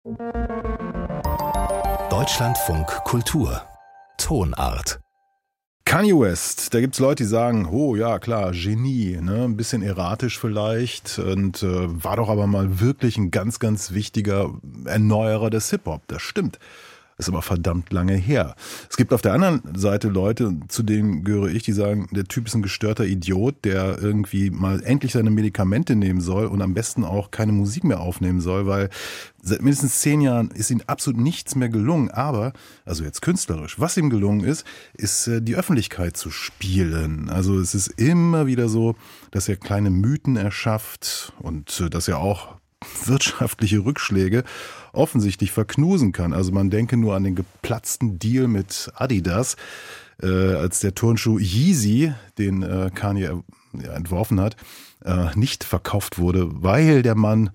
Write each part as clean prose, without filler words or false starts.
Deutschlandfunk Kultur Tonart. Kanye West, da gibt's Leute, die sagen, oh ja klar, Genie, ne? Ein bisschen erratisch vielleicht und war doch aber mal wirklich ein ganz, ganz wichtiger Erneuerer des Hip-Hop. Das stimmt. Ist aber verdammt lange her. Es gibt auf der anderen Seite Leute, zu denen gehöre ich, die sagen, der Typ ist ein gestörter Idiot, der irgendwie mal endlich seine Medikamente nehmen soll und am besten auch keine Musik mehr aufnehmen soll, weil seit mindestens 10 Jahren ist ihm absolut nichts mehr gelungen. Aber, also jetzt künstlerisch, was ihm gelungen ist die Öffentlichkeit zu spielen. Also es ist immer wieder so, dass er kleine Mythen erschafft und dass er auch wirtschaftliche Rückschläge offensichtlich verknusen kann. Also man denke nur an den geplatzten Deal mit Adidas, als der Turnschuh Yeezy, den Kanye entworfen hat, nicht verkauft wurde, weil der Mann,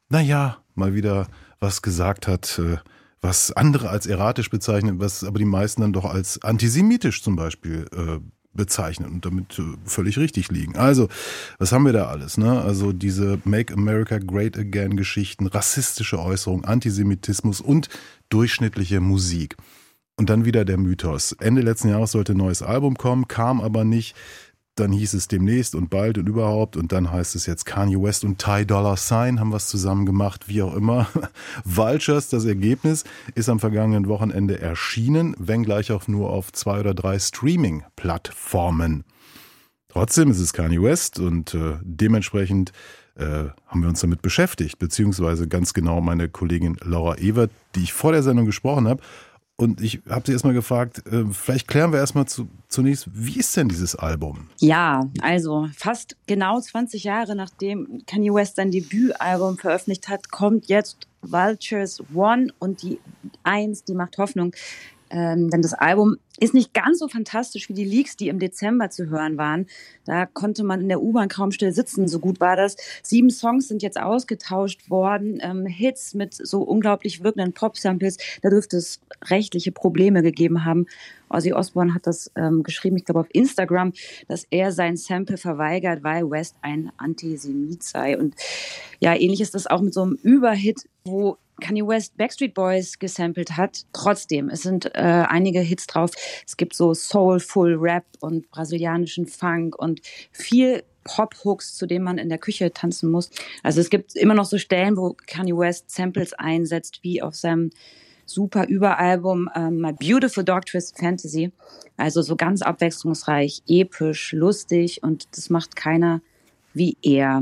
mal wieder was gesagt hat, was andere als erratisch bezeichnen, was aber die meisten dann doch als antisemitisch zum Beispiel bezeichnen und damit völlig richtig liegen. Also, was haben wir da alles? Ne? Also diese Make America Great Again Geschichten, rassistische Äußerungen, Antisemitismus und durchschnittliche Musik. Und dann wieder der Mythos. Ende letzten Jahres sollte ein neues Album kommen, kam aber nicht. Dann hieß es demnächst und bald und überhaupt und dann heißt es jetzt Kanye West und Ty Dolla $ign haben was zusammen gemacht, wie auch immer. Vultures, das Ergebnis, ist am vergangenen Wochenende erschienen, wenngleich auch nur auf 2 oder 3 Streaming-Plattformen. Trotzdem ist es Kanye West und dementsprechend haben wir uns damit beschäftigt, beziehungsweise ganz genau meine Kollegin Laura Ewert, die ich vor der Sendung gesprochen habe. Und ich habe sie erstmal gefragt, vielleicht klären wir erstmal zunächst, wie ist denn dieses Album? Ja, also fast genau 20 Jahre nachdem Kanye West sein Debütalbum veröffentlicht hat, kommt jetzt Vultures One und die 1, die macht Hoffnung. Denn das Album ist nicht ganz so fantastisch wie die Leaks, die im Dezember zu hören waren. Da konnte man in der U-Bahn kaum still sitzen, so gut war das. 7 Songs sind jetzt ausgetauscht worden, Hits mit so unglaublich wirkenden Pop-Samples. Da dürfte es rechtliche Probleme gegeben haben. Ozzy Osbourne hat das geschrieben, ich glaube auf Instagram, dass er sein Sample verweigert, weil West ein Antisemit sei. Und ja, ähnlich ist das auch mit so einem Überhit, wo Kanye West Backstreet Boys gesampelt hat. Trotzdem, es sind einige Hits drauf. Es gibt so Soulful Rap und brasilianischen Funk und viel Pop-Hooks, zu denen man in der Küche tanzen muss. Also es gibt immer noch so Stellen, wo Kanye West Samples einsetzt, wie auf seinem super Überalbum My Beautiful Dark Twisted Fantasy. Also so ganz abwechslungsreich, episch, lustig und das macht keiner wie er.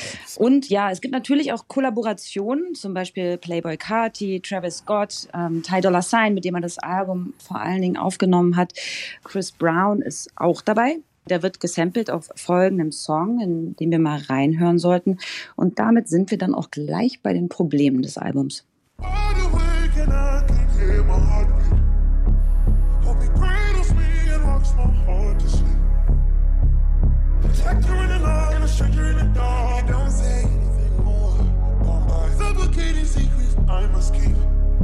Und ja, es gibt natürlich auch Kollaborationen, zum Beispiel Playboi Carti, Travis Scott, Ty Dolla $ign, mit dem er das Album vor allen Dingen aufgenommen hat. Chris Brown ist auch dabei. Der wird gesampelt auf folgendem Song, in den wir mal reinhören sollten. Und damit sind wir dann auch gleich bei den Problemen des Albums. I must keep.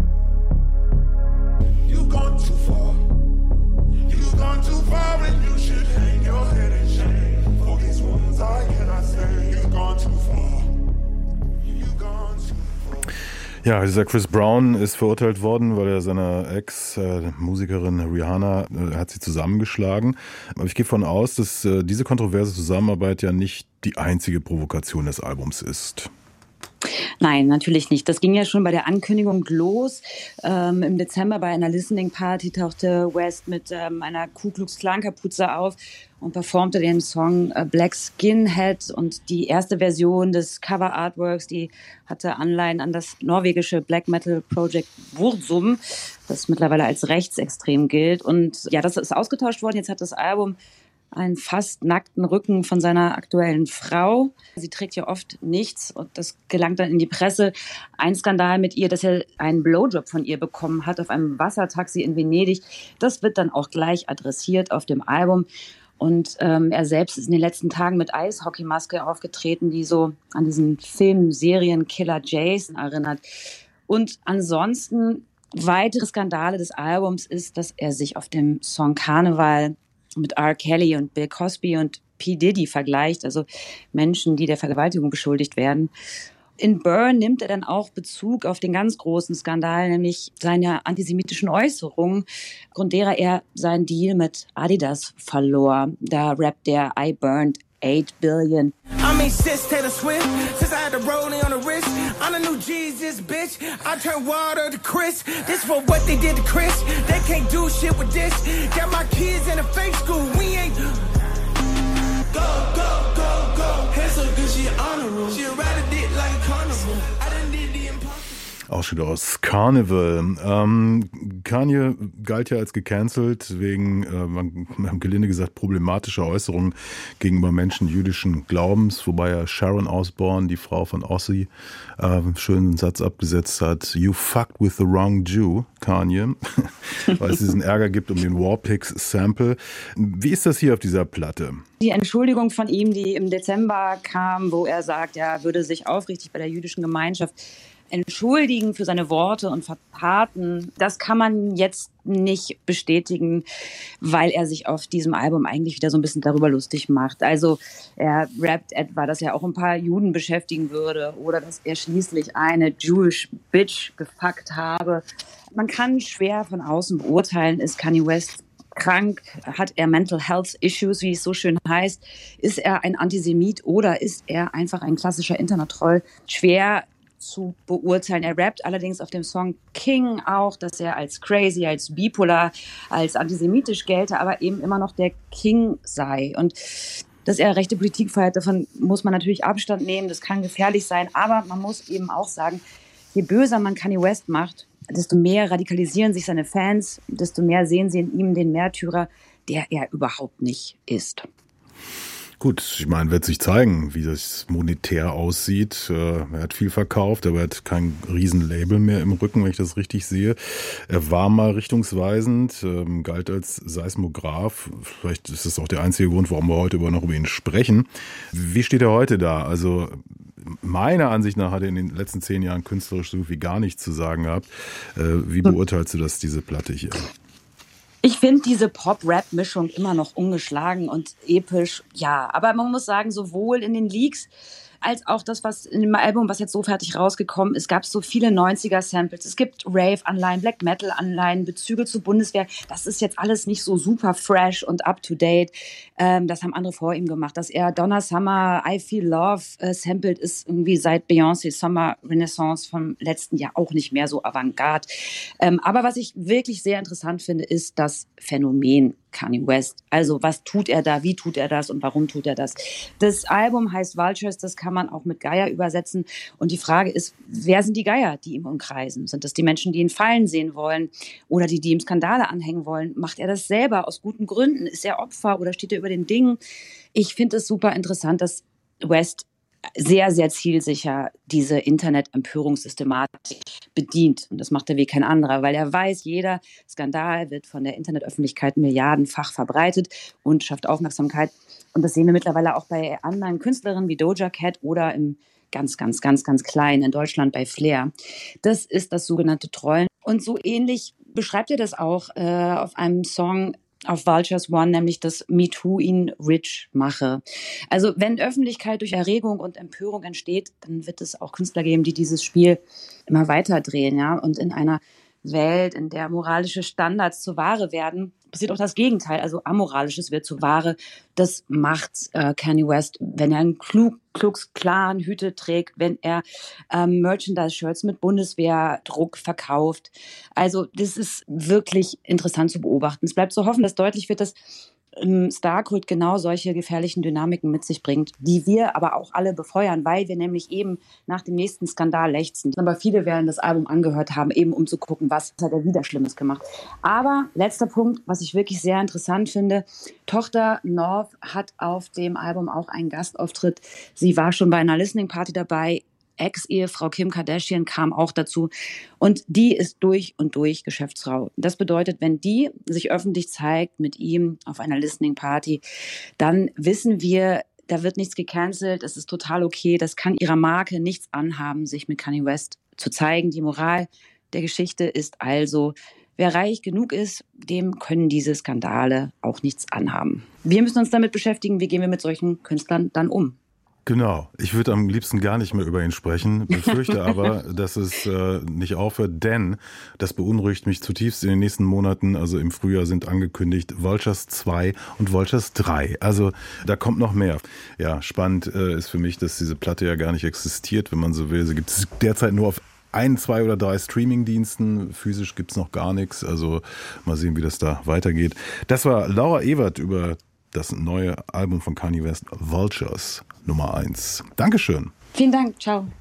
You've gone too far. You've gone too far, and you should hang your head in shame. For these wounds I cannot say. You've gone too far. You've gone too far. Ja, dieser Chris Brown ist verurteilt worden, weil er seiner Ex-Musikerin Rihanna hat sie zusammengeschlagen. Aber ich gehe davon aus, dass diese kontroverse Zusammenarbeit ja nicht die einzige Provokation des Albums ist. Nein, natürlich nicht. Das ging ja schon bei der Ankündigung los. Im Dezember bei einer Listening Party tauchte West mit einer Ku Klux Klan Kapuze auf und performte den Song Black Skinhead. Und die erste Version des Cover Artworks, die hatte Anleihen an das norwegische Black Metal Project Burzum, das mittlerweile als rechtsextrem gilt. Und ja, das ist ausgetauscht worden. Jetzt hat das Album einen fast nackten Rücken von seiner aktuellen Frau. Sie trägt ja oft nichts und das gelangt dann in die Presse. Ein Skandal mit ihr, dass er einen Blowjob von ihr bekommen hat auf einem Wassertaxi in Venedig. Das wird dann auch gleich adressiert auf dem Album. Und er selbst ist in den letzten Tagen mit Eishockeymaske aufgetreten, die so an diesen Film, Serienkiller Jason erinnert. Und ansonsten weitere Skandale des Albums ist, dass er sich auf dem Song Karneval mit R. Kelly und Bill Cosby und P. Diddy vergleicht, also Menschen, die der Vergewaltigung beschuldigt werden. In Burn nimmt er dann auch Bezug auf den ganz großen Skandal, nämlich seine antisemitischen Äußerungen, aufgrund derer er seinen Deal mit Adidas verlor. Da rappt er I burned 8 billion. I mean, since Taylor Swift, since I had the rolling on the wrist, I'm the new Jesus, bitch. I turn water to Chris. This for what they did to Chris. They can't do shit with this. Got my kids in a fake school. We ain't go, go, go, go. Hands so good, she honorable. She rather did like a carnival. I done did the impossible. Ausschnitt aus Carnival. Kanye galt ja als gecancelt wegen, wir haben gelinde gesagt, problematischer Äußerungen gegenüber Menschen jüdischen Glaubens, wobei er Sharon Osbourne, die Frau von Ozzy, schönen Satz abgesetzt hat: You fucked with the wrong Jew, Kanye, weil es diesen Ärger gibt um den Warpix-Sample. Wie ist das hier auf dieser Platte? Die Entschuldigung von ihm, die im Dezember kam, wo er sagt, er würde sich aufrichtig bei der jüdischen Gemeinschaft entschuldigen für seine Worte und Taten, das kann man jetzt nicht bestätigen, weil er sich auf diesem Album eigentlich wieder so ein bisschen darüber lustig macht. Also er rappt etwa, dass er auch ein paar Juden beschäftigen würde oder dass er schließlich eine Jewish Bitch gefuckt habe. Man kann schwer von außen beurteilen, ist Kanye West krank, hat er Mental Health Issues, wie es so schön heißt, ist er ein Antisemit oder ist er einfach ein klassischer Internet-Troll? Schwer zu beurteilen. Er rappt allerdings auf dem Song King auch, dass er als crazy, als bipolar, als antisemitisch gelte, aber eben immer noch der King sei. Und dass er rechte Politik feiert, davon muss man natürlich Abstand nehmen, das kann gefährlich sein, aber man muss eben auch sagen, je böser man Kanye West macht, desto mehr radikalisieren sich seine Fans, desto mehr sehen sie in ihm den Märtyrer, der er überhaupt nicht ist. Gut, ich meine, wird sich zeigen, wie das monetär aussieht. Er hat viel verkauft, aber er hat kein Riesenlabel mehr im Rücken, wenn ich das richtig sehe. Er war mal richtungsweisend, galt als Seismograph. Vielleicht ist das auch der einzige Grund, warum wir heute noch über ihn sprechen. Wie steht er heute da? Also meiner Ansicht nach hat er in den letzten 10 Jahren künstlerisch so gut wie gar nichts zu sagen gehabt. Wie beurteilst du das, diese Platte hier? Ich finde diese Pop-Rap-Mischung immer noch ungeschlagen und episch, ja. Aber man muss sagen, sowohl in den Leaks als auch das, was in dem Album, was jetzt so fertig rausgekommen ist, gab es so viele 90er-Samples. Es gibt Rave-Anleihen, Black-Metal-Anleihen, Bezüge zur Bundeswehr. Das ist jetzt alles nicht so super fresh und up-to-date. Das haben andere vor ihm gemacht. Dass er Donna Summer, I Feel Love sampled, ist irgendwie seit Beyoncé Summer Renaissance vom letzten Jahr auch nicht mehr so avantgarde. Aber was ich wirklich sehr interessant finde, ist das Phänomen Kanye West. Also was tut er da, wie tut er das und warum tut er das? Das Album heißt Vultures, das kann man auch mit Geier übersetzen. Und die Frage ist, wer sind die Geier, die ihm umkreisen? Sind das die Menschen, die ihn fallen sehen wollen oder die ihm Skandale anhängen wollen? Macht er das selber aus guten Gründen? Ist er Opfer oder steht er über den Dingen? Ich finde es super interessant, dass West sehr, sehr zielsicher diese Internet-Empörungssystematik bedient. Und das macht er wie kein anderer, weil er weiß, jeder Skandal wird von der Internetöffentlichkeit milliardenfach verbreitet und schafft Aufmerksamkeit. Und das sehen wir mittlerweile auch bei anderen Künstlerinnen wie Doja Cat oder im ganz klein in Deutschland bei Flair. Das ist das sogenannte Trollen. Und so ähnlich beschreibt er das auch auf einem Song auf Vultures One, nämlich dass MeToo ihn rich mache. Also wenn Öffentlichkeit durch Erregung und Empörung entsteht, dann wird es auch Künstler geben, die dieses Spiel immer weiter drehen, ja. Und in einer Welt, in der moralische Standards zur Ware werden, passiert auch das Gegenteil. Also Amoralisches wird zur Ware. Das macht Kanye West, wenn er einen Klux Klan Hüte trägt, wenn er Merchandise-Shirts mit Bundeswehrdruck verkauft. Also das ist wirklich interessant zu beobachten. Es bleibt zu hoffen, dass deutlich wird, dass Starkult genau solche gefährlichen Dynamiken mit sich bringt, die wir aber auch alle befeuern, weil wir nämlich eben nach dem nächsten Skandal lechzen. Aber viele werden das Album angehört haben, eben um zu gucken, was hat er wieder Schlimmes gemacht. Aber letzter Punkt, was ich wirklich sehr interessant finde, Tochter North hat auf dem Album auch einen Gastauftritt. Sie war schon bei einer Listening Party dabei. Ex-Ehefrau Kim Kardashian kam auch dazu. Und die ist durch und durch Geschäftsfrau. Das bedeutet, wenn die sich öffentlich zeigt mit ihm auf einer Listening Party, dann wissen wir, da wird nichts gecancelt, es ist total okay, das kann ihrer Marke nichts anhaben, sich mit Kanye West zu zeigen. Die Moral der Geschichte ist also, wer reich genug ist, dem können diese Skandale auch nichts anhaben. Wir müssen uns damit beschäftigen, wie gehen wir mit solchen Künstlern dann um. Genau. Ich würde am liebsten gar nicht mehr über ihn sprechen, befürchte aber, dass es nicht aufhört, denn das beunruhigt mich zutiefst in den nächsten Monaten. Also im Frühjahr sind angekündigt Vultures 2 und Vultures 3. Also da kommt noch mehr. Ja, spannend ist für mich, dass diese Platte ja gar nicht existiert, wenn man so will. Sie gibt es derzeit nur auf 1, 2 oder 3 Streamingdiensten. Physisch gibt's noch gar nichts. Also mal sehen, wie das da weitergeht. Das war Laura Ewert über das neue Album von Kanye West, Vultures Nummer 1. Dankeschön. Vielen Dank. Ciao.